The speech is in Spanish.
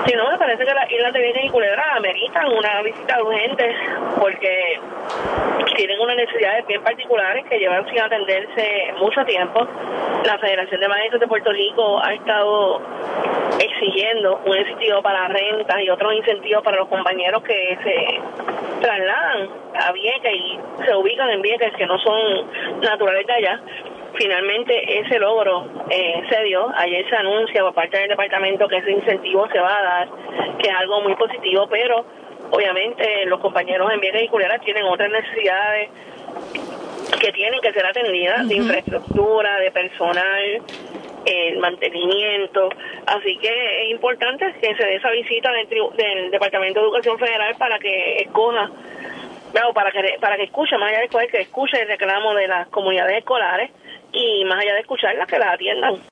Sí, no, me parece que las islas de Vieques y Culebra ameritan una visita urgente porque tienen unas necesidades bien particulares que llevan sin atenderse mucho tiempo. La Federación de Maestros de Puerto Rico ha estado exigiendo un incentivo para rentas y otros incentivos para los compañeros que se trasladan a Vieques y se ubican en Vieques, que no son naturales de allá. Finalmente ese logro se dio. Ayer se anuncia por parte del departamento que ese incentivo se va a dar, que es algo muy positivo, pero obviamente los compañeros en Vieques y Culebra tienen otras necesidades que tienen que ser atendidas, de infraestructura, de personal, el mantenimiento. Así que es importante que se dé esa visita del Departamento de Educación Federal para que escoja, bueno, para que escuche, más allá de escoger, que escuche el reclamo de las comunidades escolares y más allá de escucharlas, que las atiendan.